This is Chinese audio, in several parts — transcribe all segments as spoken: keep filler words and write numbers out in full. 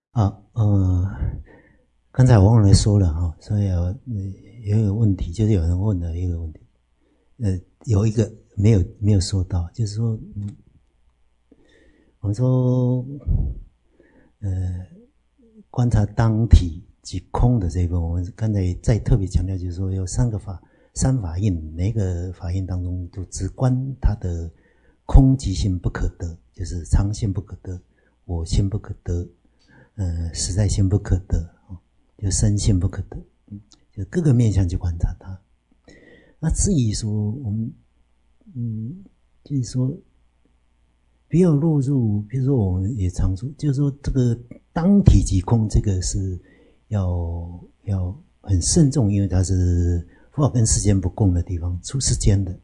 啊，呃，刚才我忘了说了哈，所以有有一个问题，就是有人问了一个问题，呃，有一个没有没有说到，就是说，嗯，我们说，呃，观察当体即空的这一部分，我们刚才再特别强调，就是说有三个法，三法印，每个法印当中就只观它的空即性不可得，就是常性不可得，我性不可得。呃，实在性不可得，就身性不可得，就各个面向去观察它。那至于说我们，嗯，就是说，不要落入，比如说我们也常说，就是说这个当体即空，这个是要要很慎重，因为它是佛法跟时间不共的地方，出世间的。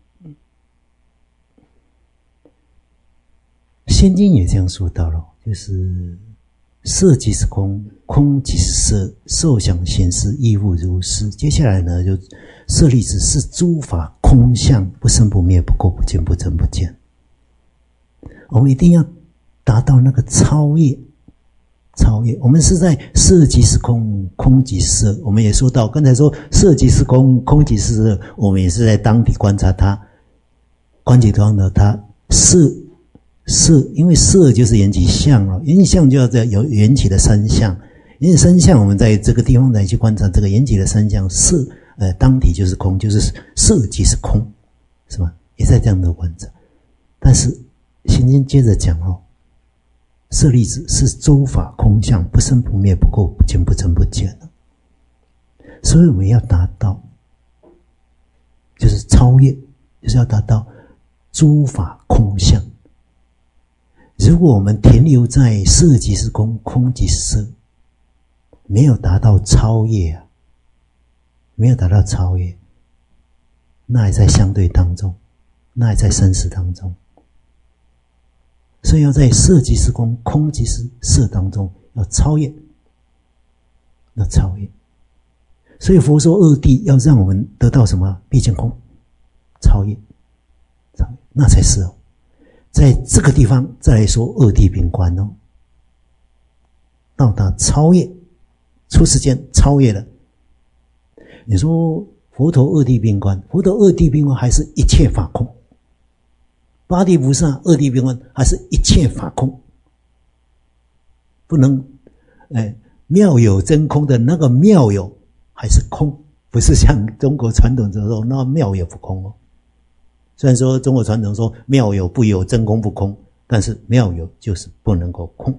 仙经也这样说到了，就是色即是空，空即是色，受想行识亦复如是。接下来呢，就舍利子，是诸法空相，不生不灭，不垢不净，不增不减。我们一定要达到那个超越，超越。我们是在色即是空，空即是色。我们也说到，刚才说色即是空，空即是色，我们也是在当体观察它，观察到呢，它色。色，因为色就是缘起相了，缘起相就要在有缘起的三相，缘起三相，我们在这个地方来去观察这个缘起的三相，色，呃，当体就是空，就是色即是空，是吧？也在这样的观察。但是先先接着讲哦，舍利子，是诸法空相，不生不灭，不垢不净，不增不减的。所以我们要达到，就是超越，就是要达到诸法空相。如果我们停留在色即是空，空即是色，没有达到超越啊，没有达到超越，那还在相对当中，那还在生死当中。所以要在色即是空，空即是色当中要超越，要超越。所以佛说二谛要让我们得到什么？毕竟空，超越，超越，那才是哦。在这个地方再来说二谛并观哦，到达超越，出世间超越了。你说佛陀二谛并观，佛陀二谛并观还是一切法空；八地菩萨二谛并观还是一切法空，不能，哎，妙有真空的那个妙有还是空，不是像中国传统的说那妙有不空哦。虽然说中国传统说妙有不有，真空不空，但是妙有就是不能够空，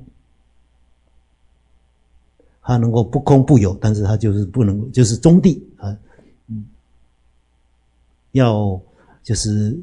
它能够不空不有，但是它就是不能，就是中谛啊，嗯，要就是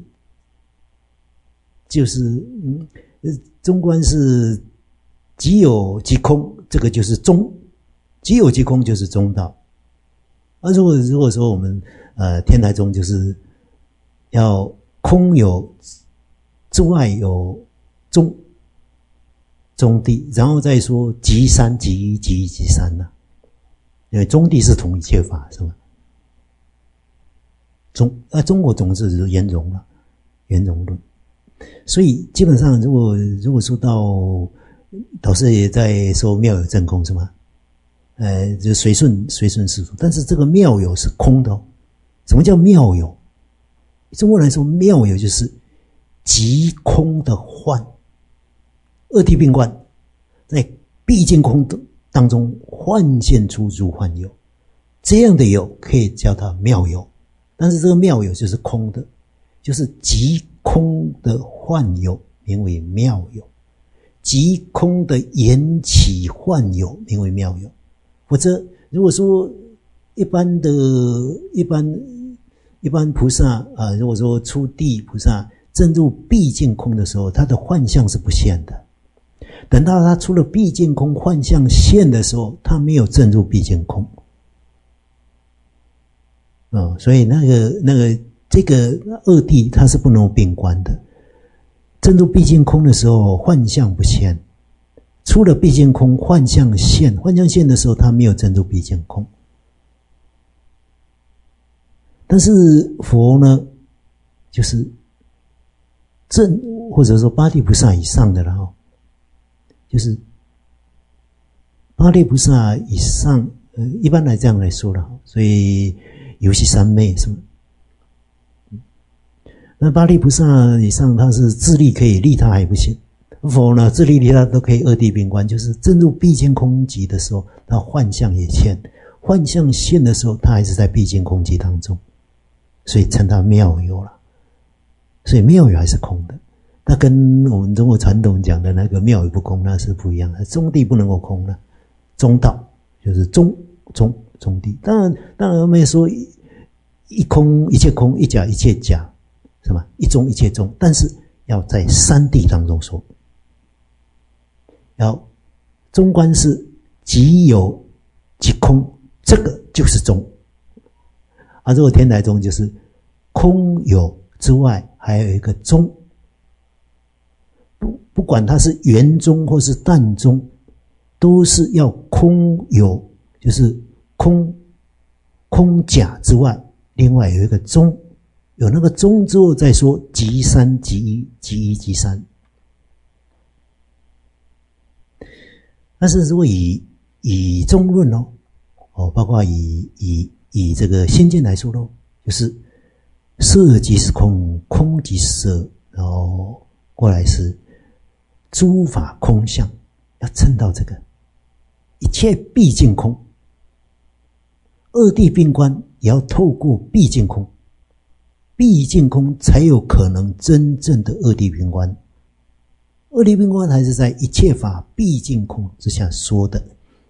就是嗯，中观是即有即空，这个就是中，即有即空就是中道。啊，如果如果说我们呃天台宗就是要空有之外有中中谛，然后再说即三即一即一即三呢、啊？因为中谛是同一切法，是吧？中啊，中国总是圆融了，圆融论。所以基本上，如果如果说到导师也在说妙有真空，是吗？呃，就随顺随顺世俗，但是这个妙有是空的哦。什么叫妙有？中国人说妙有就是即空的幻，二谛并观，在毕竟空当中幻现出如幻有，这样的有可以叫它妙有。但是这个妙有就是空的，就是即空的幻有名为妙有，即空的缘起幻有名为妙有。否则如果说一般的一般一般菩萨啊，如果说初地菩萨证入毕竟空的时候，他的幻象是不现的。等到他出了毕竟空，幻象现的时候，他没有证入毕竟空。哦，所以那个那个这个二谛它是不能并观的。证入毕竟空的时候，幻象不现；出了毕竟空，幻象现。幻象现的时候，他没有证入毕竟空。但是佛呢，就是正或者说八地菩萨以上的了哈，就是八力菩萨以上，呃，一般来这样来说了，所以游戏三昧什么？那八力菩萨以上，他是自力可以利他还不行，佛呢自力利他都可以二谛并观，就是正入毕竟空寂的时候，他幻象也现，幻象现的时候，他还是在毕竟空寂当中，所以称他妙有了。所以妙有还是空的，那跟我们中国传统讲的那个妙有不空那是不一样的，中谛不能够空的，中道就是中中中谛。当然，当然我们也说一空一切空，一假一切假。是吧？一中一切中，但是要在三谛当中说，要中观是即有即空，这个就是中。啊，如果天台宗就是空有之外还有一个中，不不管它是圆中或是淡中，都是要空有，就是空空假之外，另外有一个中。有那个中之后再说即三即一即一即三。但是如果以以中论哦，哦，包括以以以这个先见来说咯，就是色即是空，空即是色，然后过来是诸法空相，要证到这个一切毕竟空，二谛并观也要透过毕竟空。毕竟空才有可能真正的二谛并观，二谛并观还是在一切法毕竟空之下说的，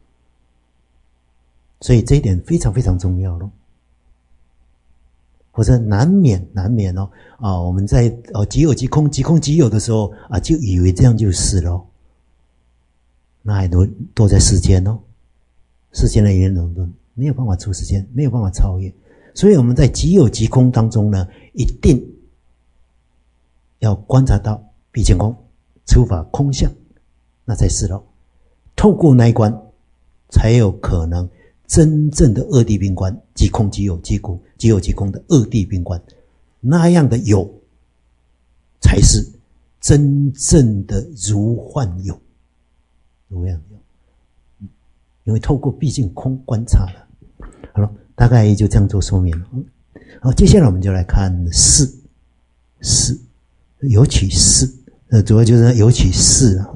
所以这一点非常非常重要咯。否则难免难免哦啊，我们在哦即有即空，即空即有的时候啊，就以为这样就是咯，那还都都在世间哦，世间的圆融论没有办法出世间，没有办法超越。所以我们在即有即空当中呢，一定要观察到毕竟空，诸法空相，那才是咯。透过那一关，才有可能真正的二谛并观，即空即有即空，即有即空的二谛并观，那样的有，才是真正的如幻有，如样有。因为透过毕竟空观察了，好了。大概就这样做说明了。好，接下来我们就来看事，事有取事，呃，主要就是有取事啊。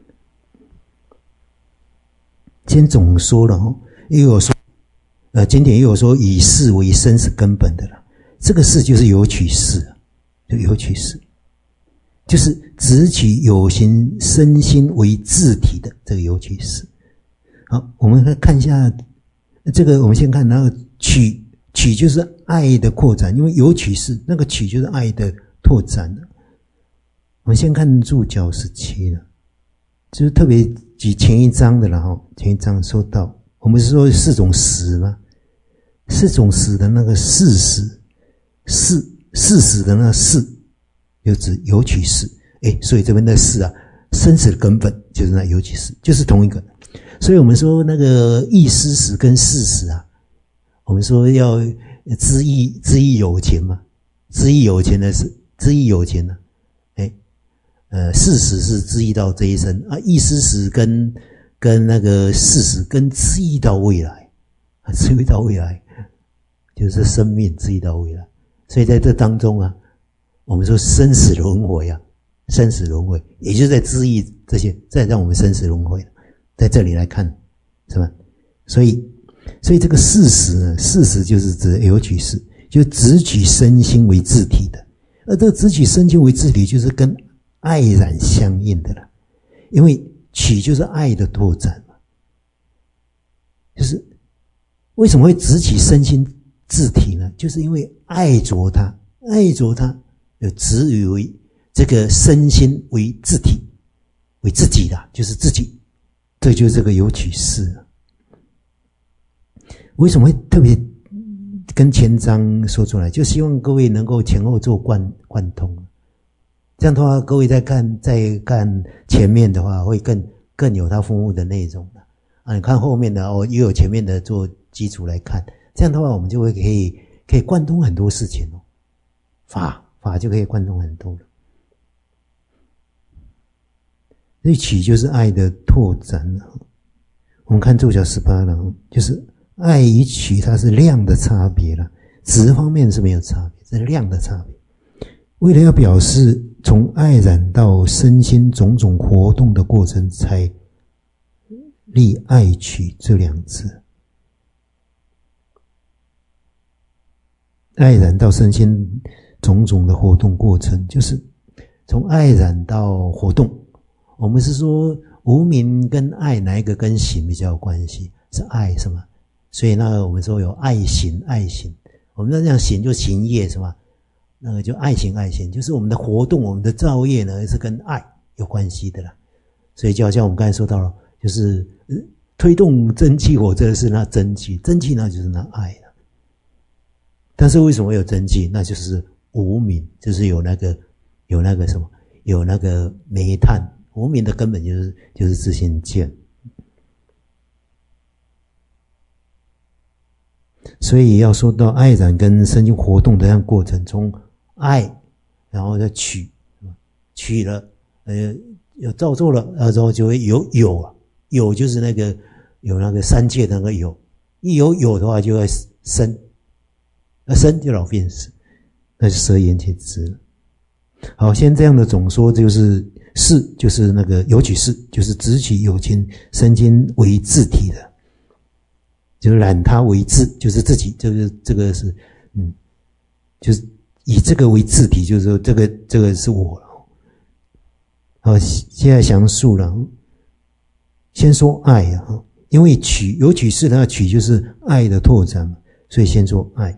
先总说了哈，又有说，呃，经典又有说以事为生是根本的了。这个事就是有取事，就有取事，就是只取有形身心为自体的这个有取事。好，我们来看一下。这个我们先看那个取，取就是爱的扩展，因为有取事，那个取就是爱的拓展。我们先看注脚十七了，就是特别举前一章的了哈，前一章说到，我们是说四种实吗？四种实的那个事实，事事实的那个事，就指有取事。诶，所以这边的事啊，生死的根本就是那有取事，就是同一个。所以我们说那个意思实跟事实啊，我们说要知意知意有情嘛，知意有情的是知意有情呢、啊，哎，呃，事实是知意到这一生啊，意思实跟跟那个事实跟知意到未来啊，知意到未来就是生命知意到未来，所以在这当中啊，我们说生死轮回啊，生死轮回，也就是在知意这些，再让我们生死轮回。在这里来看，是吧？所以，所以这个事实呢，事实就是指有取事，就只取身心为自体的，而这个只取身心为自体，就是跟爱染相应的了。因为取就是爱的拓展嘛，就是为什么会只取身心自体呢？就是因为爱着它，爱着它，有执于为这个身心为自体，为自己的，就是自己。这就是这个有取事。为什么会特别跟前章说出来？就希望各位能够前后做贯贯通，这样的话，各位再看再看前面的话，会更更有它丰富的内容了啊！你看后面的哦，又有前面的做基础来看，这样的话，我们就会可以可以贯通很多事情哦，法法就可以贯通很多了。所以取就是爱的拓展。我们看咒小十八了，就是爱与取它是量的差别了，质方面是没有差别，这是量的差别。为了要表示从爱染到身心种种活动的过程，才立爱取这两字。爱染到身心种种的活动过程，就是从爱染到活动。我们是说无明跟爱哪一个跟行比较有关系？是爱是吗？所以那个我们说有爱行爱行，我们那这样行就行业是吗？那个就爱行爱行，就是我们的活动我们的造业呢是跟爱有关系的啦。所以就好像我们刚才说到了，就是推动蒸汽火车是那蒸汽，蒸汽那就是那爱了。但是为什么会有蒸汽？那就是无明，就是有那个有那个什么，有那个煤炭。无明的根本就是就是自性见。所以要说到爱染跟身心活动的这样过程，从爱然后再取，取了呃有造作了，然后就会有有啊，有就是那个有那个三界的那个有，一有有的话就会生，那生就老变死，那就舍言切知了。好，先这样的总说就是事，就是那个有取事，就是执取有情身心为自体的，就是染它为自，就是自己，这个这个是嗯，就是以这个为自体，就是说这个这个是我了。好，现在详述了，先说爱啊，因为取有取事，它取就是爱的拓展嘛，所以先说爱。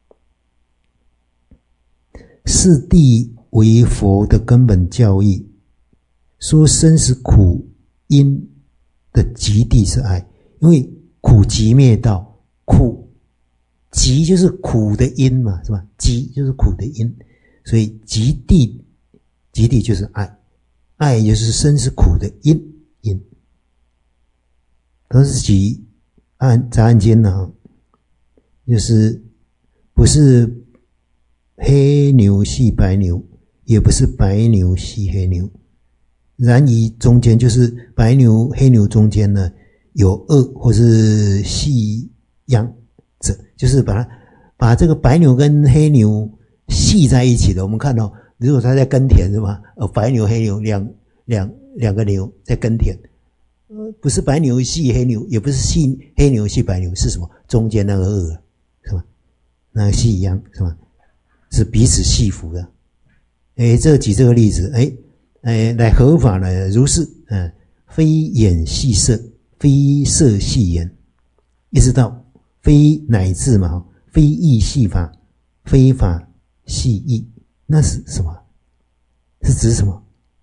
四谛为佛的根本教义，说生死苦因的极地是爱，因为苦集灭道，苦集就是苦的因嘛，是吧？集就是苦的因，所以极地极地就是爱，爱就是生死苦的因因，都是集按杂按间呢，就是不是黑牛系白牛，也不是白牛系黑牛，然以中间就是白牛黑牛中间呢有恶或是系阳者，就是把它把这个白牛跟黑牛系在一起的。我们看到如果他在耕田是吧，呃白牛黑牛两两两个牛在耕田，呃不是白牛系黑牛，也不是系黑牛系白牛，是什么？中间那个恶是吧？那个系阳是吧？是彼此系服的。诶，这举这个例子，诶诶来合法呢，如是，嗯，非眼系色，非色系眼，一直到非乃至嘛，非义系法，非法系义，那是什么？是指什么？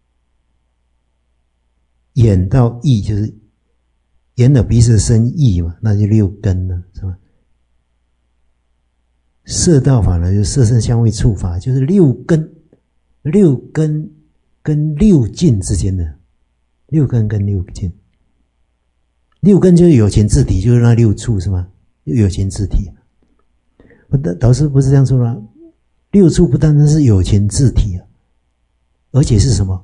眼到意就是眼耳鼻舌身意嘛，那就六根了，是吧？色道法呢，就是色声香味触法，就是六根，六根跟六境之间的，六根跟六境，六根就是有情自体，就是那六处是吗？有情自体。我的导师不是这样说吗？六处不单单是有情自体啊，而且是什么？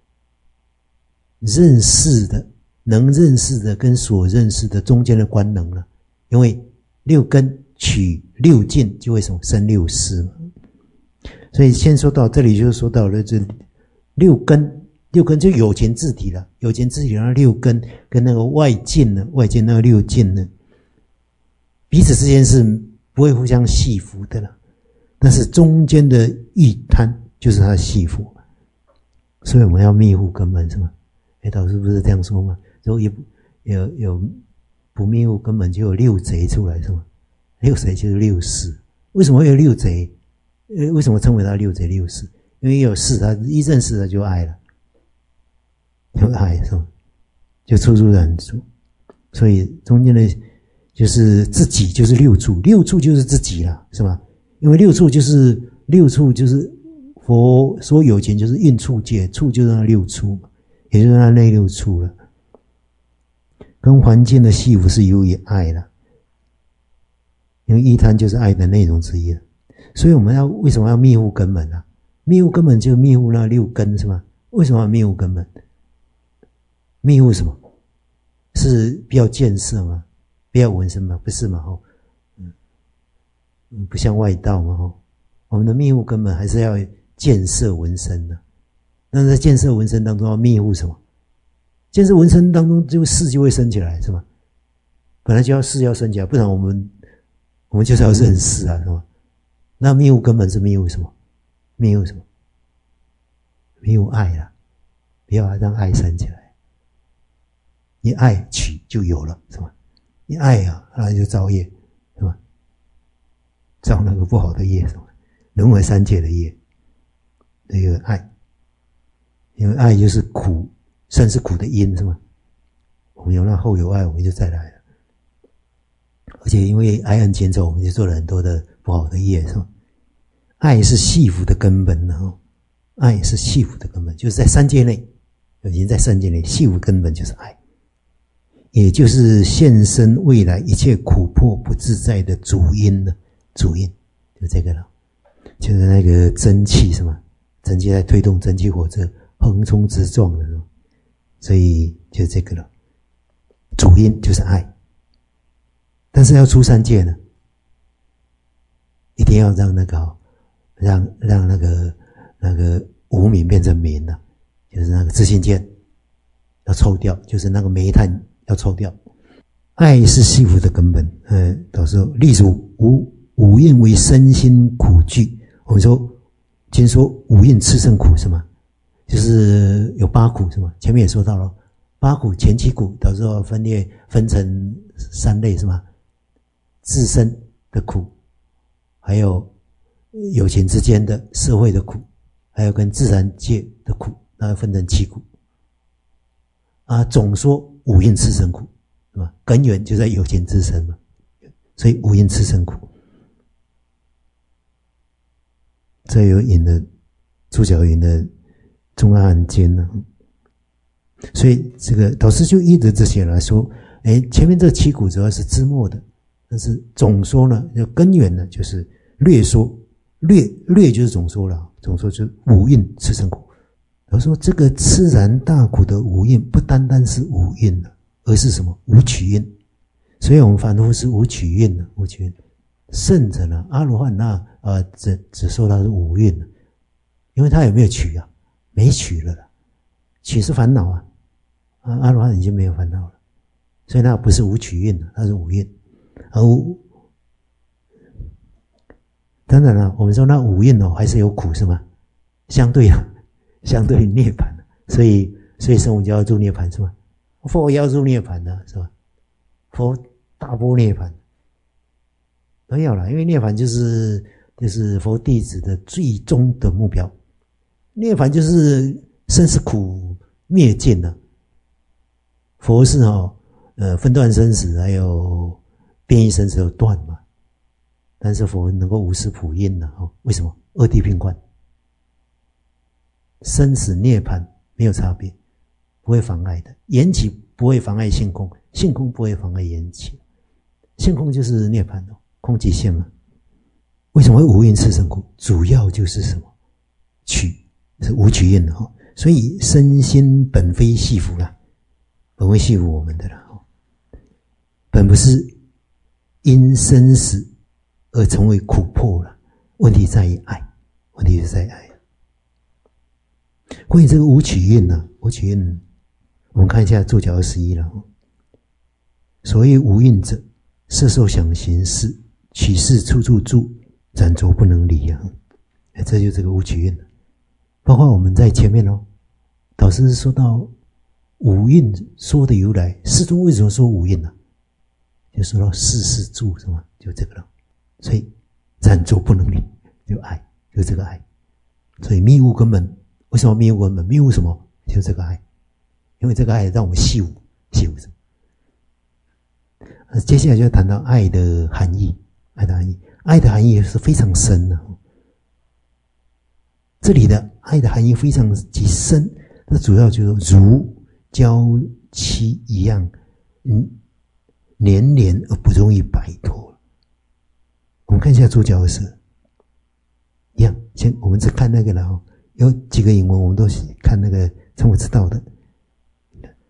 认识的，能认识的跟所认识的中间的观能了，因为六根取六境就会什么生六识嘛，所以先说到这里，就是说到了这六根，六根就有情自体了，有情自体那六根跟那个外境呢，外境那个六境呢，彼此之间是不会互相系服的了，但是中间的欲贪就是它的系服，所以我们要密护根本是吗？哎，导师不是这样说吗？如果有有有不密护根本，就有六贼出来是吗？六贼就是六识，为什么会有六贼？呃，为什么称为它六贼六识？因为有识，它一认识了就爱了，就爱是吧？就处处染处，所以中间的就是自己就是六处，六处就是自己了，是吧？因为六处就是六处就是佛说有情就是运处界，处就是那六处嘛，也就是那内六处了，跟环境的系服是由于爱了。因为依贪就是爱的内容之一了，所以我们要为什么要密护根本啊？密护根本就密护那六根是吗？为什么要密护根本？密护什么？ 是比较见色吗？不要纹身吗？不是嘛？哦，嗯，不像外道嘛？哦，我们的密护根本还是要见色纹身的。那在见色纹身当中要密护什么？见色纹身当中就识就会升起来，是吧？本来就要识要升起来，不然我们我们就是要认识啊，是吧？那密护根本是密护什么？密护什么？密护爱啦，不要让爱升起来。你爱起就有了，是吧？你爱啊，那就造业，是吧？造那个不好的业，是吧？轮回三界的业，那个爱，因为爱就是苦，生是苦的因，是吗？我们有那后有爱，我们就再来了。而且因为爱恨牵扯，我们就做了很多的不好的业，是吧？爱是系福的根本呢，爱是系福的根本，就是在三界内，已经在三界内，系福根本就是爱。也就是现身未来一切苦迫不自在的主因呢，主因就这个了，就是那个真气是吗？真气在推动蒸汽火车横冲直撞的，所以就这个了。主因就是爱，但是要出三界呢，一定要让那个让让那个那个无明变成明了，就是那个自性见要抽掉，就是那个煤炭。要抽掉，爱是系福的根本。嗯，到时候，例如五五蕴为身心苦具，我们说，经说五蕴炽盛苦是吗？就是有八苦是吗？前面也说到了，八苦前七苦，到时候分裂分成三类是吗？自身的苦，还有有情之间的社会的苦，还有跟自然界的苦，那分成七苦。啊，总说五蕴炽盛苦，是吧？根源就在有情之身嘛，所以五蕴炽盛苦。这有引了朱晓云的《中阿含经》呢，所以这个导师就依着这些来说，哎，前面这七苦主要是支末的，但是总说呢，就根源呢就是略说，略略就是总说了，总说就是五蕴炽盛苦。我说这个炽然大苦的五蕴不单单是五蕴了，而是什么？五取蕴。所以我们凡夫是五取蕴的，五取蕴。圣者呢，阿罗汉那呃只只说他是五蕴了，因为他有没有取啊？没取了啦，取是烦恼啊，啊阿罗汉已经没有烦恼了，所以那不是五取蕴了，他是五蕴。而五当然了，我们说那五蕴哦还是有苦是吗？相对啊。相对涅槃，所以所以圣文就要入涅槃是吧？佛也要入涅槃的是吧？佛大波涅槃都要了，因为涅槃就是就是佛弟子的最终的目标。涅槃就是生死苦灭尽了。佛是哦，呃，分断生死，还有变异生死有断嘛。但是佛能够无视普因的哦，为什么？二谛并观。生死涅槃没有差别，不会妨碍的。缘起不会妨碍性空，性空不会妨碍缘起。性空就是涅槃哦，空即性嘛。为什么会无蕴炽盛苦？主要就是什么？取是无取蕴的哦。所以身心本非系福啦，本非系福我们的啦哦。本不是因生死而成为苦迫了，问题在于爱，问题是在于爱。关于这个无取蕴呢，无取蕴，我们看一下注脚二十一了。所谓无蕴者，色受想行识，取事处处住，暂着不能离啊。这就是这个无取蕴了。包括我们在前面哦，导师说到五蕴说的由来，释宗为什么说五蕴呢？就说到事事住是吗？就这个了。所以暂着不能离，就爱，就这个爱。所以密悟根本。为什么密悟根本？密悟什么？就是这个爱，因为这个爱让我们细悟，细悟什么？呃，接下来就要谈到爱的含义，爱的含义，爱的含义是非常深的。这里的爱的含义非常极深，那主要就是如娇妻一样，嗯，黏黏而不容易摆脱。我们看一下主角的是一样，先我们只看那个了哦。有几个引文我们都看那个称我知道的，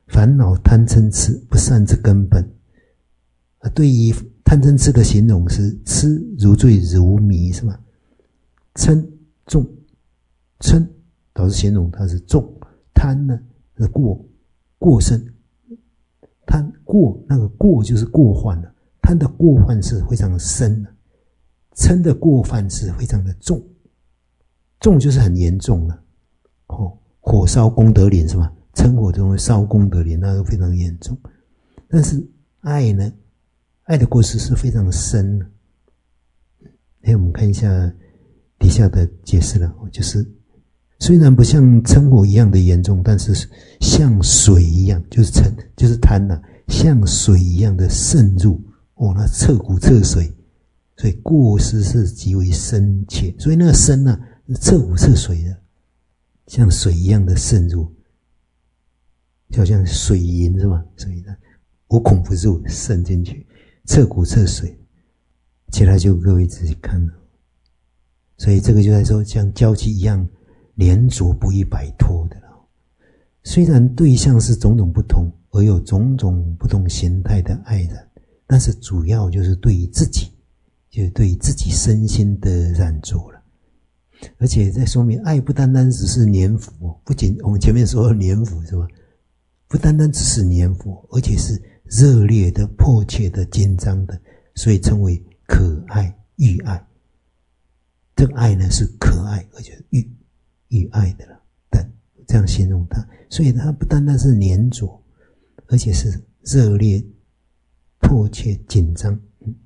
烦恼贪嗔痴不善之根本。啊，对于贪嗔痴的形容是痴如醉如迷，是吗？嗔重，嗔导致形容它是重，贪呢是过过深，贪过那个过就是过患了，贪的过患是非常的深的，嗔的过犯是非常的重，重就是很严重了。哦，火烧功德林是吧？嗔火中会烧功德林，那个非常严重。但是爱呢？爱的过失是非常深的。哎，我们看一下底下的解释了，就是虽然不像嗔火一样的严重，但是像水一样，就是嗔就是贪呐、啊，像水一样的渗入，哦，那彻骨彻髓，所以过失是极为深切，所以那个深呐、啊，是彻骨彻髓的，像水一样的渗入，就好像水银是吧？所以呢，无孔不入，渗进去。彻骨彻髓，其他就各位自己看了。所以这个就在说，像交际一样连着不易摆脱的了。虽然对象是种种不同，而有种种不同形态的爱染，但是主要就是对于自己，就是对于自己身心的染着了。而且在说明，爱不单单只是黏附，不仅我们前面说黏附是吧？不单单只是黏附，而且是热烈的、迫切的、紧张的，所以称为可爱、欲爱。这个爱呢是可爱，而且欲欲爱的了，等这样形容它。所以它不单单是黏着，而且是热烈、迫切、紧张。嗯、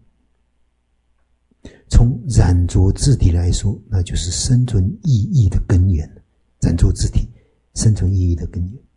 从染着自体来说，那就是生存意义的根源。染着自体，生存意义的根源。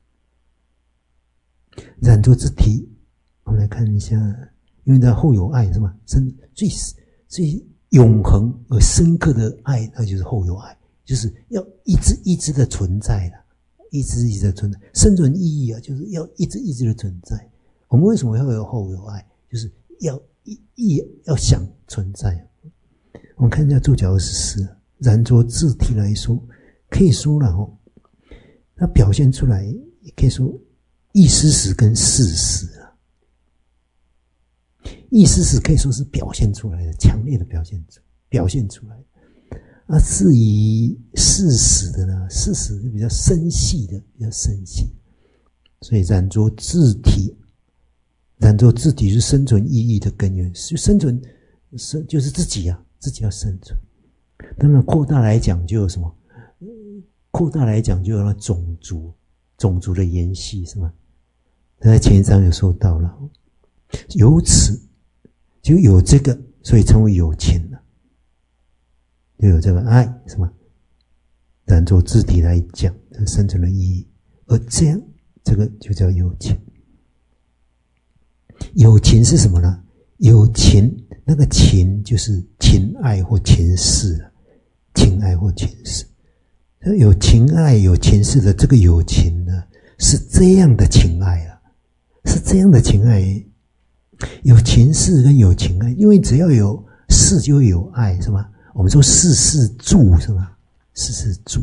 染着自体。我们来看一下，因为它后有爱是吧？真最最永恒而深刻的爱，那就是后有爱，就是要一直一直的存在了，一直一直的存在。生存意义啊，就是要一直一直的存在。我们为什么会有后有爱？就是要一一要想存在。我们看一下注解二十四，染着自体来说，可以说了哦，它表现出来，也可以说意思史跟事实。意思是可以说是表现出来的，强烈的表现出表现出来的。啊，至于事实的呢，事实就比较深细的，比较深细。所以染着自体，染着自体是生存意义的根源，是生存生就是自己啊，自己要生存。当然扩大来讲就有什么？扩大来讲就有那种族，种族的延续是吗？在前一章有说到了，由此就有这个，所以称为有情了，就有这个爱是吗？染着自体来讲，这生存的意义，而这样这个就叫有情。有情是什么呢？有情，那个情就是情爱或情事了，情爱或情事。有情爱有情事的这个有情呢，是这样的情爱啊，是这样的情爱。有情事跟有情爱，因为只要有事就会有爱，是吗？我们说事事住，是吗？事事住，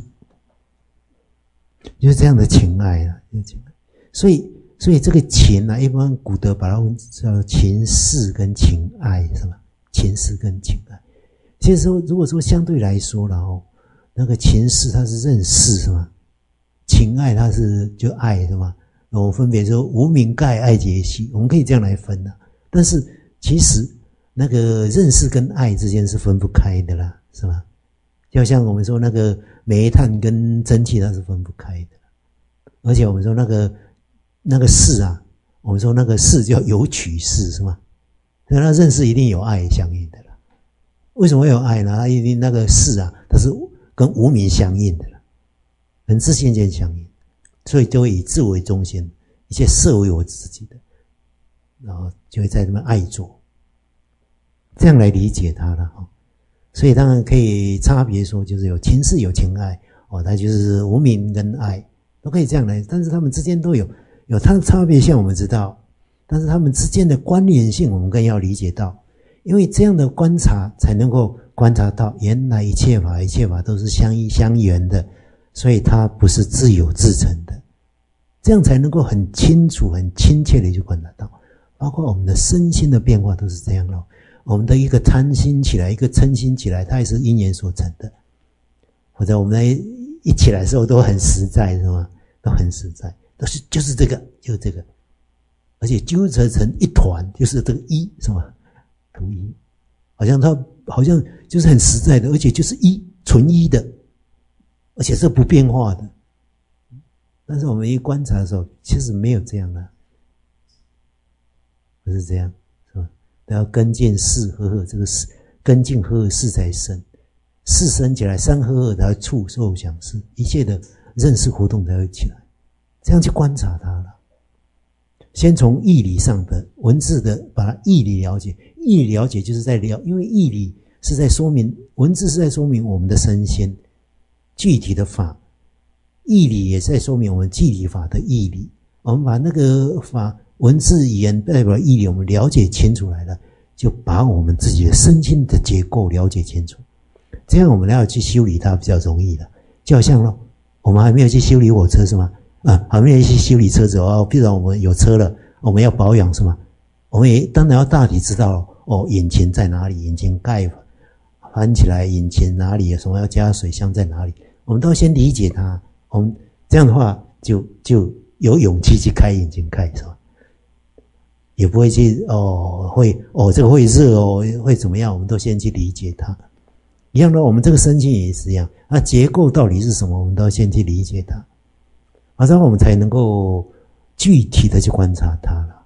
就是这样的情爱啊，所以，所以这个情啊，一般古德把它叫情事跟情爱，是吗？情事跟情爱，其实说，如果说相对来说，然后那个情事它是认识，是吗？情爱它是就爱，是吗？我分别说无名盖爱结系，我们可以这样来分的、啊。但是其实那个认识跟爱之间是分不开的啦，是吧？就像我们说那个煤炭跟蒸汽它是分不开的，而且我们说那个那个事啊，我们说那个事叫有取事，是吗？那他认识一定有爱相应的啦。为什么会有爱呢？它一定那个事啊，它是跟无名相应的啦，跟自性间相应，所以就会以自我为中心，一切设为我自己的。然后就会在这么爱着，这样来理解它了哈。所以当然可以差别说，就是有情事有情爱哦，它就是无明跟爱都可以这样来，但是他们之间都有有它的差别性，我们知道，但是他们之间的关联性，我们更要理解到，因为这样的观察才能够观察到，原来一切法一切法都是相依相缘的，所以它不是自有自成的。 这样才能够很清楚、很亲切的去观察到。包括我们的身心的变化都是这样咯。我们的一个贪心起来，一个嗔心起来，它也是因缘所成的。或者我们一起来的时候都很实在，是吗？都很实在，都是就是这个，就是这个，而且纠缠成一团，就是这个一，是吗？独一，好像它好像就是很实在的，而且就是一，纯一的，而且是不变化的。但是我们一观察的时候，其实没有这样的，不是这样，是吧？都要根见四合合，这个四根尽合合四才生，四生起来，三合合才会触受想识，一切的认识活动才会起来。这样去观察它了。先从义理上的文字的把它义理了解，义理了解就是在了，因为义理是在说明，文字是在说明我们的身心具体的法，义理也在说明我们具体法的义理。我们把那个法文字语言代表义理，我们了解清楚来了，就把我们自己的身心的结构了解清楚，这样我们要去修理它比较容易了。就好像咯，我们还没有去修理火车是吗？啊，还没有去修理车子哦。比如我们有车了，我们要保养是吗？我们也当然要大体知道哦，引擎在哪里，引擎盖翻起来，引擎哪里有什么要加水箱在哪里，我们都先理解它。我们这样的话就就有勇气去开引擎盖是吧？也不会去哦会哦这个会热哦会怎么样，我们都先去理解它。一样的，我们这个身心也是一样，那结构到底是什么，我们都要先去理解它。啊，这样我们才能够具体的去观察它了。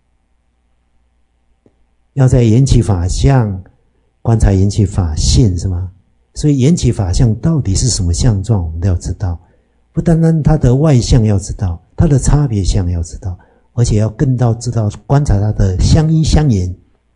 要在缘起法相观察缘起法性是吗？所以缘起法相到底是什么相状，我们都要知道。不单单它的外相要知道，它的差别相要知道，而且要更到知道观察它的相依相沿。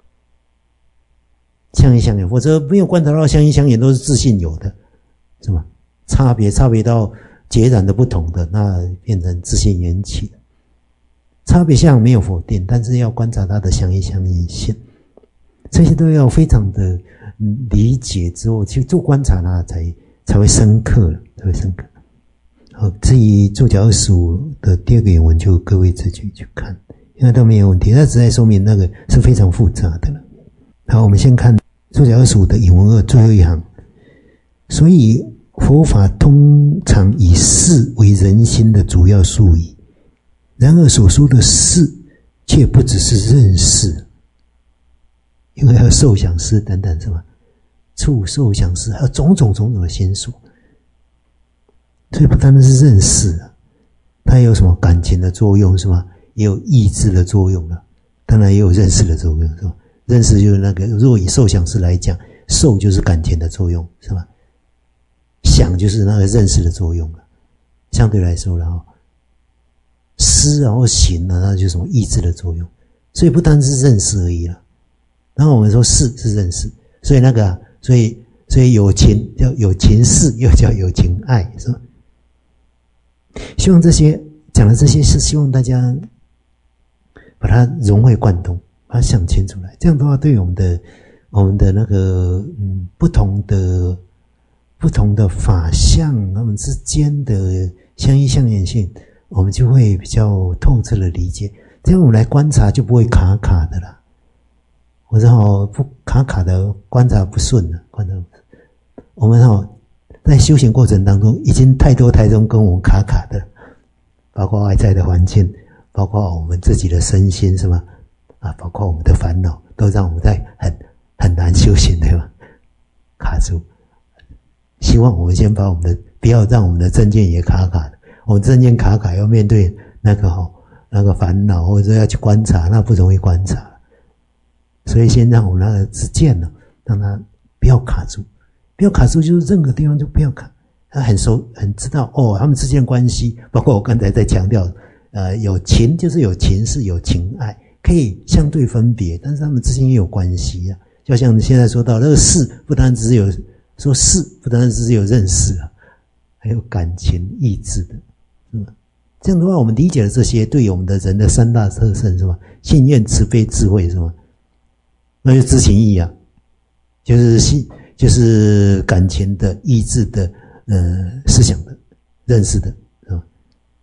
相依相沿，否则没有观察到相依相沿都是自信有的，是吗？差别差别到截然的不同的，那变成自信缘起。差别相没有否定，但是要观察它的相依相沿性，这些都要非常的理解之后去做观察，它才才会深刻了，才会深刻。好，至于注脚二十五的第二个原文，就各位自己去看，因为都没有问题，它只在说明那个是非常复杂的了。好，我们先看注脚二十五的引文二最后一行，所以佛法通常以事为人心的主要术语，然而所说的事却不只是认识，因为还有受想识等等，是吧？触受想识还有种种种种的心所，所以不单单是认识啊，它有什么感情的作用是吧？也有意志的作用了，当然也有认识的作用是吧？认识就是那个，如果以受想识来讲，受就是感情的作用是吧？想就是那个认识的作用了，相对来说了哦，思然后行呢，那就是什么意志的作用，所以不单是认识而已了。然后我们说事是认识，所以那个、啊，所以所以有情叫有情事，又叫有情爱，是吧？希望这些讲的这些是希望大家把它融会贯通，把它想清楚来。这样的话，对我们的我们的那个嗯不同的不同的法相，它们之间的相依相沿性，我们就会比较透彻的理解。这样我们来观察就不会卡卡的啦。我说哦，不卡卡的观察不顺了，观察不顺。我们哦，在修行过程当中，已经太多太多跟我们卡卡的，包括外在的环境，包括我们自己的身心，是吗？啊，包括我们的烦恼，都让我们在很很难修行，对吧？卡住。希望我们先把我们的，不要让我们的正见也卡卡的。我们正见卡卡，要面对那个哦，那个烦恼，或者说要去观察，那不容易观察。所以先让我们那个知见呢，让它不要卡住，不要卡住，就是任何地方就不要卡。他很熟，很知道哦，他们之间的关系，包括我刚才在强调，呃，有情就是有情是有情爱，可以相对分别，但是他们之间也有关系啊。就像现在说到那个事，不单只有说事，不单只有认识啊，还有感情、意志的，是吧？这样的话，我们理解了这些，对我们的人的三大特性是吧？信愿、慈悲、智慧是吧？那就知情意啊，就是信，就是感情的、意志的、呃思想的、认识的，是吧？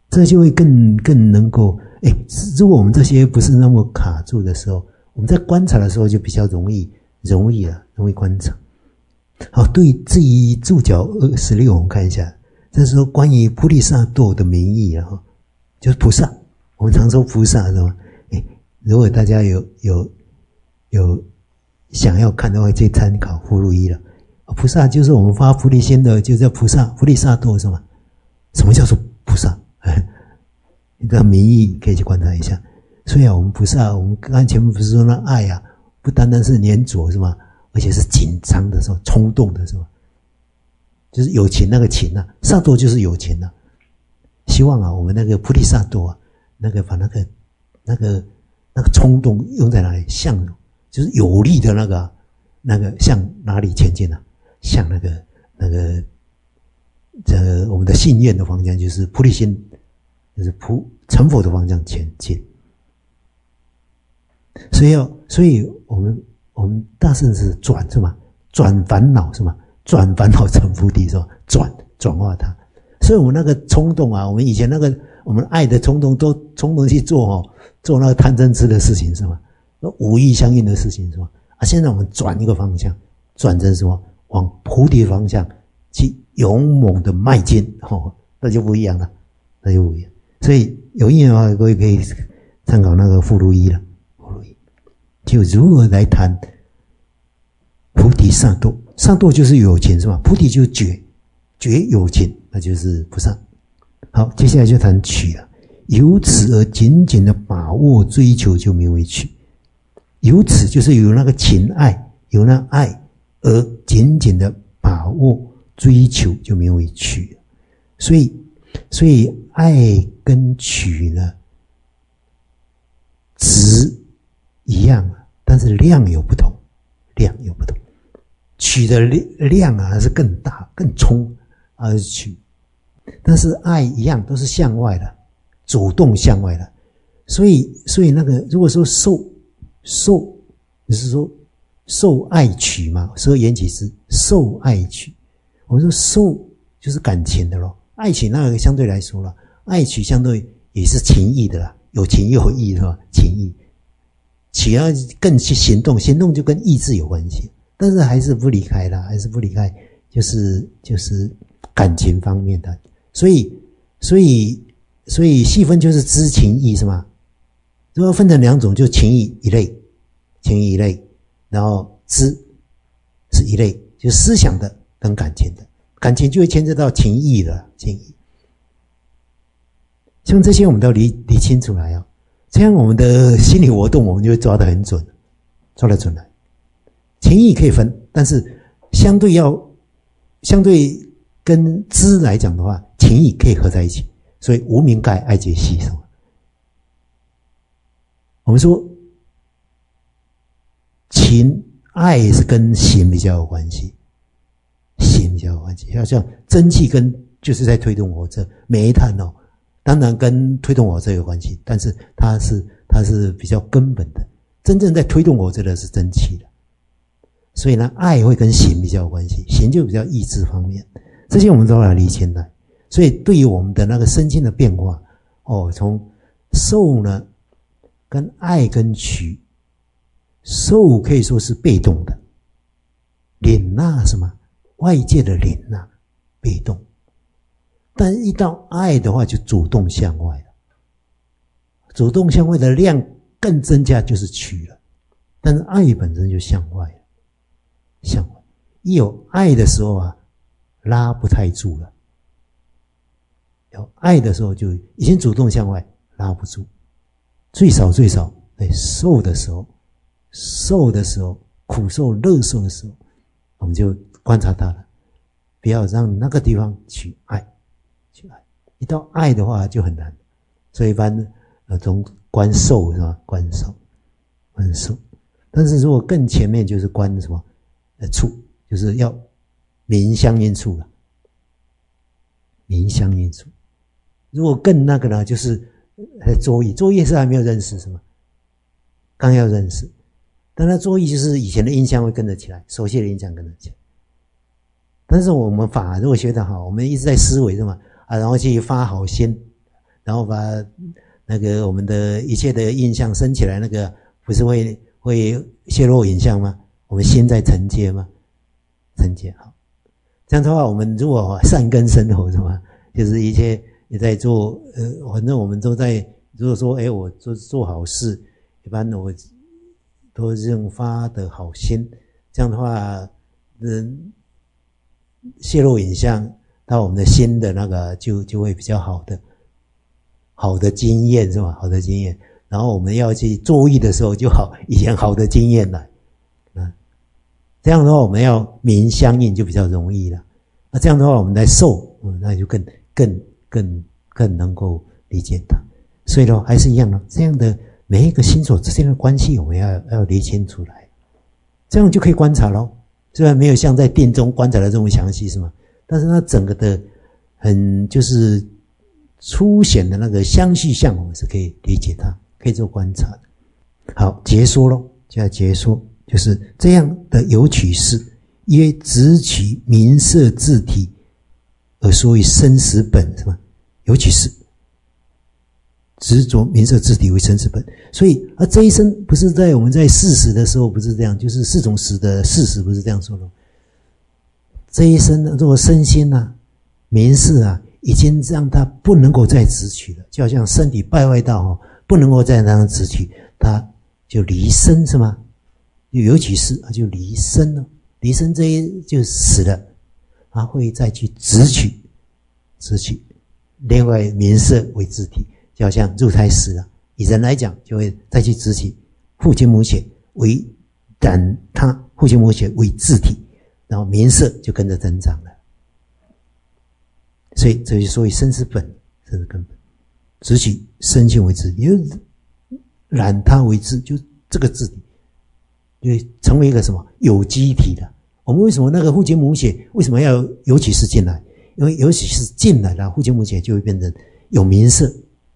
这就会更更能够，哎，如果我们这些不是那么卡住的时候，我们在观察的时候就比较容易容易了，容易观察。好，对至于注脚二十六，我们看一下，这是说关于菩提萨埵的名义啊，就是菩萨。我们常说菩萨是吧？哎，如果大家有有有想要看的话，可以参考附录一了。菩萨就是我们发菩提心的，就叫菩萨，菩提萨埵是吗？什么叫做菩萨？你的名义可以去观察一下。所以啊，我们菩萨，我们刚才前面不是说那爱啊，不单单是粘着是吗？而且是紧张的时候，冲动的时候，就是有情那个情啊，萨埵就是有情啊。希望啊，我们那个菩提萨埵啊，那个把那个那个那个冲动用在哪里？向就是有力的那个那个向哪里前进啊？向那个那个这我们的信愿的方向，就是菩提心，就是菩成佛的方向前进。所以要，所以我们。我们大圣是转是吗？转烦恼是吗？转烦恼成菩提是吧？转转化它。所以我们那个冲动啊，我们以前那个我们爱的冲动，都冲动去做哦，做那个贪嗔痴的事情是吗？五欲相应的事情是吗？啊，现在我们转一个方向，转成什么？往菩提方向去勇猛的迈进哦，那就不一样了，那就不一样。所以有意的话，各位可以参考那个附录一了。就如何来谈菩提萨埵？萨埵就是有情是吧？菩提就是觉，觉有情，那就是菩萨。好，接下来就谈取了。由此而紧紧的把握追求，就名为取。由此就是有那个情爱，有那爱而紧紧的把握追求，就名为取。所以，所以爱跟取呢，值一样，但是量有不同，量有不同。取的量啊是更大、更冲，而取。但是爱一样都是向外的，主动向外的。所以，所以那个如果说受受，就是说受爱取嘛，所以缘起是受爱取。我们说受就是感情的咯，爱取那个相对来说了，爱取相对也是情义的啦，有情又有义是吧？情义。取要更去行动，行动就跟意志有关系，但是还是不离开啦，还是不离开，就是就是感情方面的。所以所以所以细分就是知情意是吗？如果分成两种，就情意一类，情意一类，然后知是一类，就思想的跟感情的，感情就会牵涉到情意的情意。像这些我们都理理清楚来啊。这样我们的心理活动我们就会抓得很准，抓得准来。情意可以分，但是相对要相对跟知来讲的话，情意可以合在一起。所以无明盖爱结系什么？我们说情爱是跟行比较有关系，行比较有关系。要像真气跟就是在推动我这煤炭哦。当然跟推动我这有关系，但是它是它是比较根本的，真正在推动我这的是真气的。所以呢，爱会跟行比较有关系，行就比较意志方面，这些我们都要理清来。所以对于我们的那个身心的变化，哦，从受呢跟爱跟取，受可以说是被动的，领纳什么？外界的领纳，被动。但一到爱的话，就主动向外了。主动向外的量更增加，就是取了。但是爱本身就向外了，向外。一有爱的时候啊，拉不太住了。有爱的时候就已经主动向外，拉不住。最少最少，在受的时候，受的时候，苦受、乐受的时候，我们就观察它了，不要让那个地方取爱。一到爱的话就很难，所以一般呃从观受是吧？观受，观受。但是如果更前面就是观什么？呃触，就是要明相应处了。明相应处。如果更那个呢，就是呃作意，作意是还没有认识是吗？刚要认识，但他作意就是以前的印象会跟着起来，熟悉的印象跟着起来。但是我们法如果学得好，我们一直在思维是吗？啊，然后去发好心， 然后把那个我们的一切的印象升起来，那个不是会会泄露影像吗？我们心在承接吗？承接好。这样的话，我们如果善根生活什么，就是一切也在做，呃，反正我们都在。如果说，哎，我做做好事，一般我都是用发的好心，这样的话，嗯，泄露影像到我们的心的那个就就会比较好的，好的经验是吧？好的经验，然后我们要去作意的时候，就好以前好的经验来，啊，这样的话我们要明相应就比较容易了。那这样的话我们来受，嗯，那就更更更更能够理解它。所以呢，还是一样的，这样的每一个星座之间的关系，我们要要理清出来，这样就可以观察咯。虽然没有像在定中观察的这么详细，是吗？但是它整个的很就是粗显的那个相续相，我们是可以理解它，可以做观察的。好，结说咯，就要结说，就是这样的有取事，曰直取名色自体，而说以生死本，是吗？有取事。执着名色自体为生死本，所以啊，这一生不是在我们在事实的时候不是这样，就是四种实的事实不是这样说的。这一生如果身心啊、名色啊，已经让他不能够再执取了，就好像身体败坏到哦，不能够再让他执取，他就离身是吗？尤其是啊，就离身了，离身这一就死了，他会再去执取，执取另外名色为自体。就好像入胎死了，以人来讲，就会再去执起父亲母血为染他父亲母血为自体，然后名色就跟着增长了。所以这就所谓生死本，生死根本，执起身性为自体，因为染他为自，就这个自体就成为一个什么有机体的。我们为什么那个父亲母血为什么要有起事进来？因为有起事进来了，父亲母血就会变成有名色。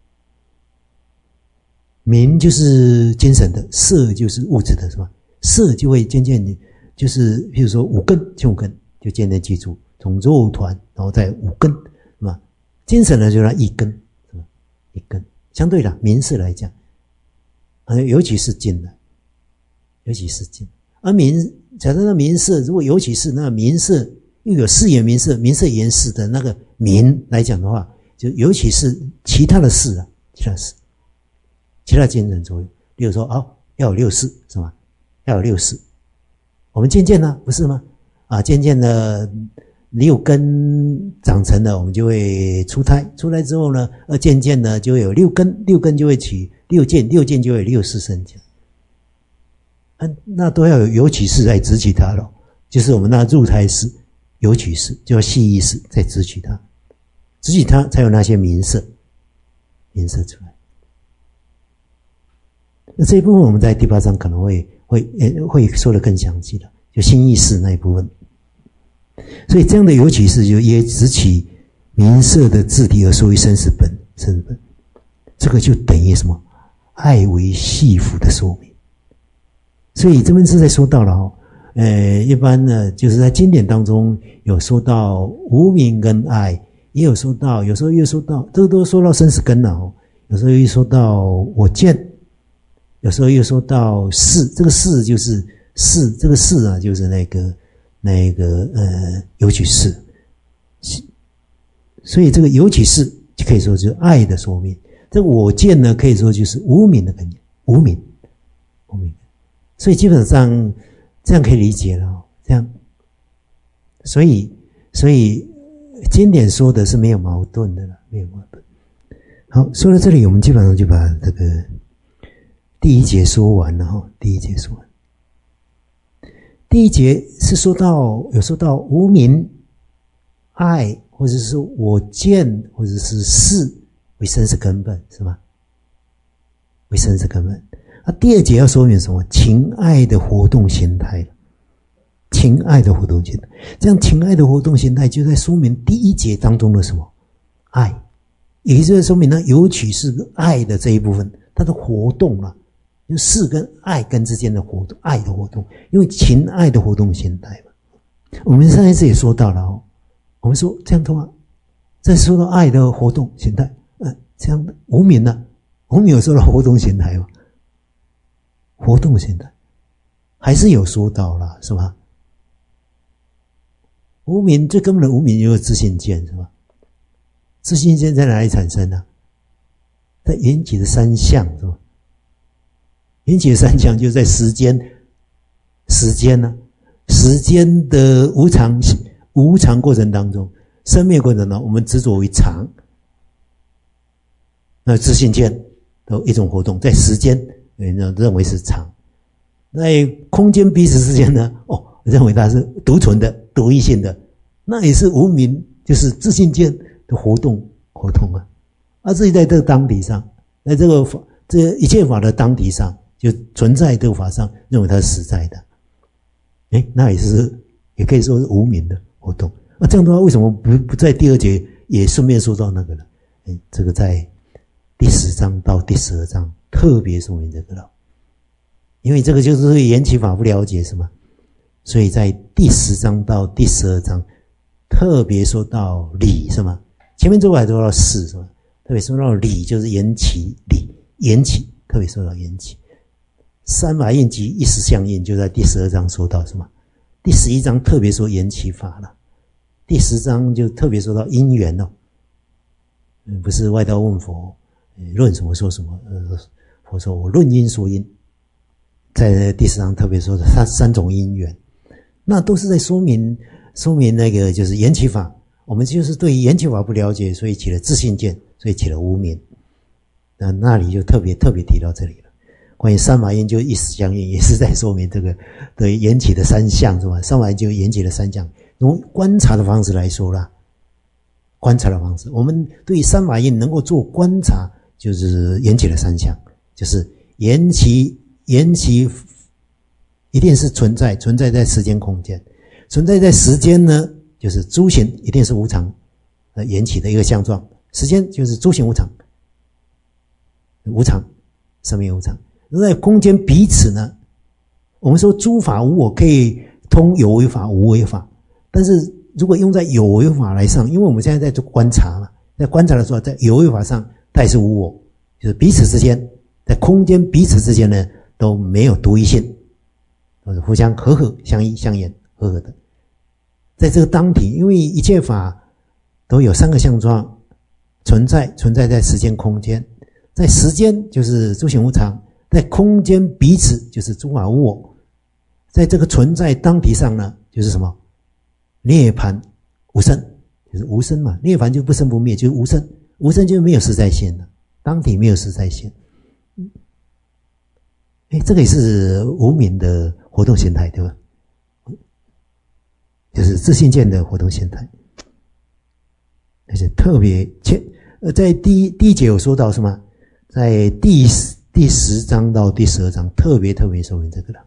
名就是精神的，色就是物质的，是吧？色就会渐渐就是譬如说五根，前五根就渐渐记住，从肉团，然后再五根，是吧？精神呢就让一根，是吧？一根相对的名色来讲，尤其是进来，尤其是进，而名假设那名色，如果尤其是那名色又有四眼名色、名色言事的那个名来讲的话，就尤其是其他的事啊，其他的事。其他精神作用，例如说，哦，要有六识，是吗？要有六识。我们渐渐呢，不是吗？啊，渐渐的六根长成了，我们就会出胎。出来之后呢，呃，渐渐的就会有六根，六根就会起六见，六见就会有六识生起。啊，那都要有有取事来执取它了，就是我们那入胎识、有取事，就要系意识再执取它，执取它才有那些名色，名色出来。那这一部分我们在第八章可能会会会说得更详细的，就心意识那一部分。所以这样的有取事就也只取名色的自体而说为生死本，生死本，这个就等于什么？爱为系缚的说明。所以这边是在说到了哦，呃，一般呢就是在经典当中有说到无明跟爱，也有说到，有时候又说到，这个都说到生死根了哦，有时候又说到我见。有时候又说到事，这个事就是事，这个事啊，就是那个那个呃有取事，所以这个有取事就可以说就是爱的说明。这个我见呢，可以说就是无明的概念，无明，无明。所以基本上这样可以理解了、哦，这样，所以所以经典说的是没有矛盾的了，没有矛盾。好，说到这里，我们基本上就把这个。第一节说完了哈，第一节说完。第一节是说到有说到无明、爱，或者是我见，或者是事为生死根本，是吗？为生死根本。啊，第二节要说明什么？情爱的活动形态了。情爱的活动形态，这样情爱的活动形态就在说明第一节当中的什么？爱，也就是说明呢有取是爱的这一部分，它的活动啊。就事跟爱跟之间的活动，爱的活动，因为情爱的活动形态嘛。我们上一次也说到了哦，我们说这样的话，再说到爱的活动形态，呃， 这样的无明呢、啊？无明有说到活动形态吗？活动形态还是有说到啦，是吧？无明最根本的无明就是自性见，是吧？自性见在哪里产生呢、啊？在缘起的三相，是吧？缘起的三相就在时间，时间呢、啊？时间的无常，无常过程当中，生灭过程当中，我们执着为常，那自性见的一种活动，在时间认为是常，在空间彼此之间呢，哦，认为它是独存的、独一性的，那也是无明，就是自性见的活动活动啊。而至于在这个当体上，在这个法这一切法的当体上，就存在这个法上，认为它是实在的，哎，那也是也可以说是无明的活动。那这样的话，为什么不不在第二节也顺便说到那个呢？哎，这个在第十章到第十二章特别说明这个了，因为这个就是对缘起法不了解，是吗？所以在第十章到第十二章特别说到理，是吗？前面这个还说到事，是吗？特别说到理，就是缘起理，缘起特别说到缘起。三法印及一时相应就在第十二章说到，是吗？第十一章特别说缘起法了，第十章就特别说到因缘哦，嗯，不是外道问佛，论什么说什么，呃，佛说我论因说因，在第十章特别说的三三种因缘，那都是在说明说明那个就是缘起法，我们就是对于缘起法不了解，所以起了自性见，所以起了无明，那那里就特别特别提到这里了。关于三法印就一时相应，也是在说明这个对缘起的三相，是吧？三法印就缘起的三相，用观察的方式来说啦，观察的方式，我们对三法印能够做观察，就是缘起的三相，就是缘起，缘起一定是存在，存在在时间空间，存在在时间呢，就是诸行一定是无常，呃，缘起的一个相状，时间就是诸行无常，无常，生命无常。在空间彼此呢，我们说诸法无我可以通有为法无为法，但是如果用在有为法来上，因为我们现在在做观察嘛，在观察的时候，在有为法上它也是无我，就是彼此之间，在空间彼此之间呢都没有独一性，都是互相和合相依相沿和合的。在这个当体，因为一切法都有三个相状存在，存在在时间空间，在时间就是诸行无常，在空间彼此就是诸法无我，在这个存在当体上呢，就是什么？涅槃无生，就是无生嘛。涅槃就不生不灭，就是无生，无生就没有实在性了，当体没有实在性。哎，这个也是无明的活动形态，对吧？就是自性见的活动形态，而且特别前呃，在第一第一节有说到什么？在第十第十章到第十二章特别特别说明这个了。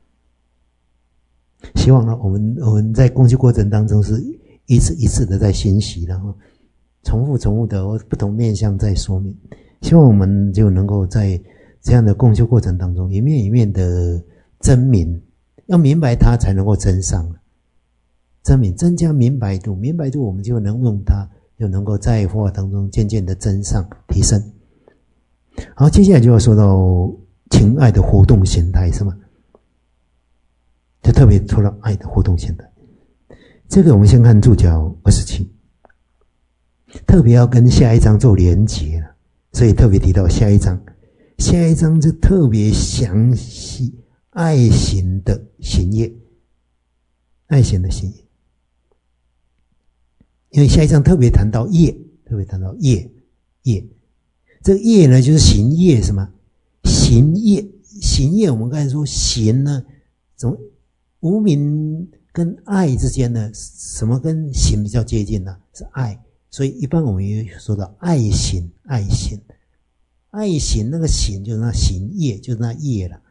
希望呢，我们我们在共修过程当中是一次一次的在欣习，然后重复重复的不同面向在说明。希望我们就能够在这样的共修过程当中，一面一面的真明，要明白它才能够真上。真明增加明白度，明白度我们就能用它，就能够在佛法当中渐渐的增上提升。好，接下来就要说到情爱的活动形态，是吗？就特别说到爱的活动形态。这个我们先看注脚二十七，特别要跟下一章做连结了，所以特别提到下一章。下一章就特别详细爱行的行业，爱行的行业。因为下一章特别谈到业，特别谈到业，业，这个业呢就是行业，什么？行业，行业，我们刚才说行呢，怎么无明跟爱之间呢？什么跟行比较接近呢？是爱，所以一般我们也说到爱行，爱行，爱行，那个行就是那行业，就是那业了。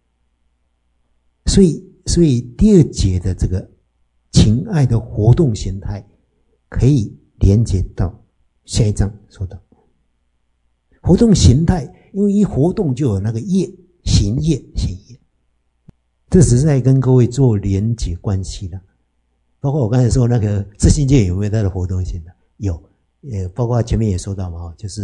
所以，所以第二节的这个情爱的活动形态。可以连接到下一章说的活动形态，因为一活动就有那个业，行业，行业，这只是在跟各位做连接关系的。包括我刚才说那个自性界有没有它的活动性的？有，呃，包括前面也说到嘛，就是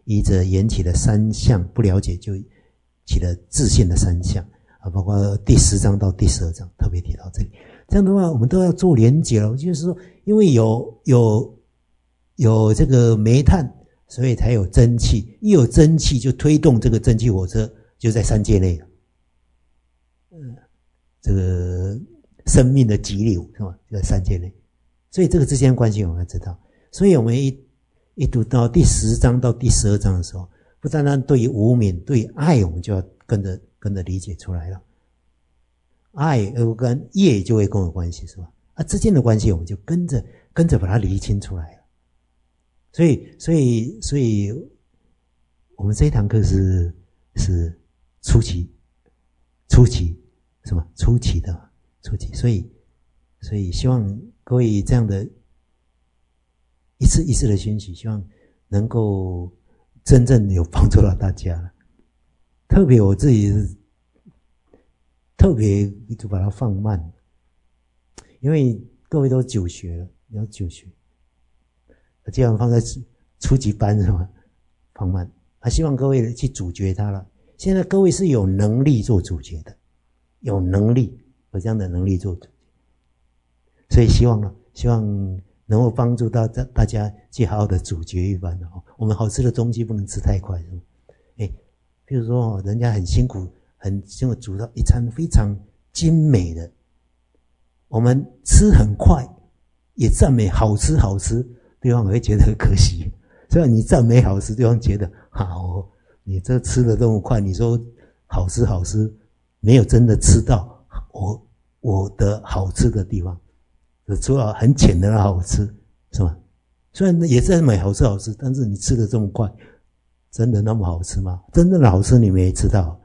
依着缘起的三相不了解，就起了自信的三相啊，包括第十章到第十二章特别提到这里。这样的话，我们都要做连结了。就是说，因为有有有这个煤炭，所以才有蒸汽，一有蒸汽就推动这个蒸汽火车，就在三界内了。嗯，这个生命的急流是吧？就在三界内，所以这个之间的关系我们要知道。所以我们一一读到第十章到第十二章的时候，不单单对于无明，对于爱，我们就要跟着跟着理解出来了。爱又跟业就会跟有关系，是吧？啊，之间的关系我们就跟着跟着把它厘清出来了。所以，所以，所以，我们这一堂课是是初期，初期什么？初期的初期。所以，所以希望各位这样的一次一次的学习，希望能够真正有帮助到大家了。特别我自己是特别就把它放慢，因为各位都久学了，你要久学。这样放在初级班是吧？放慢，啊，希望各位去主角它了。现在各位是有能力做主角的，有能力有这样的能力做主角，所以希望呢，希望能够帮助到大家去好好的主角一番哦。我们好吃的东西不能吃太快，是吧？哎，比如说哦，人家很辛苦，很辛苦煮到一餐非常精美的，我们吃很快，也赞美好吃好吃。对方会觉得很可惜，虽然你赞美好吃，对方觉得好哦，你这吃的这么快，你说好吃好吃，没有真的吃到我我的好吃的地方，除了很浅的好吃，是吧？虽然也是买好吃好吃，但是你吃的这么快，真的那么好吃吗？真正的好吃你没吃到。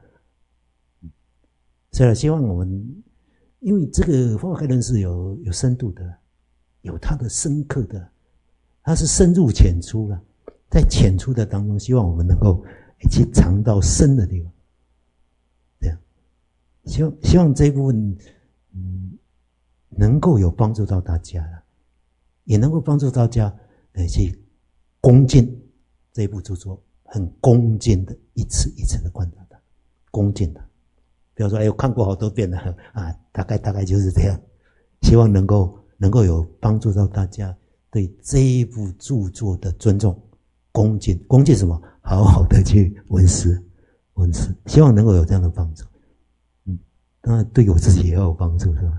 所以希望我们，因为这个方法开论是有有深度的，有它的深刻的。它是深入浅出了，在浅出的当中，希望我们能够去尝到深的地方。这样，希望希望这一部分，嗯，能够有帮助到大家了，也能够帮助大家呃去恭敬这一部著作，很恭敬的一次一次的观察它，恭敬的。比如说，哎，我看过好多遍了啊，大概大概就是这样。希望能够能够有帮助到大家。对这一部著作的尊重、恭敬，恭敬什么？好好的去闻思，闻思，希望能够有这样的帮助。嗯，当然对我自己也要有帮助，是吧？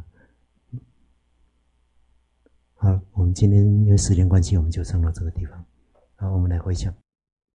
好，我们今天因为时间关系，我们就上到这个地方。好，我们来回想。